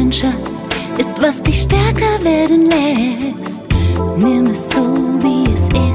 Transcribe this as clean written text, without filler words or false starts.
Leidenschaft ist, was dich stärker werden lässt. Nimm es so, wie es ist.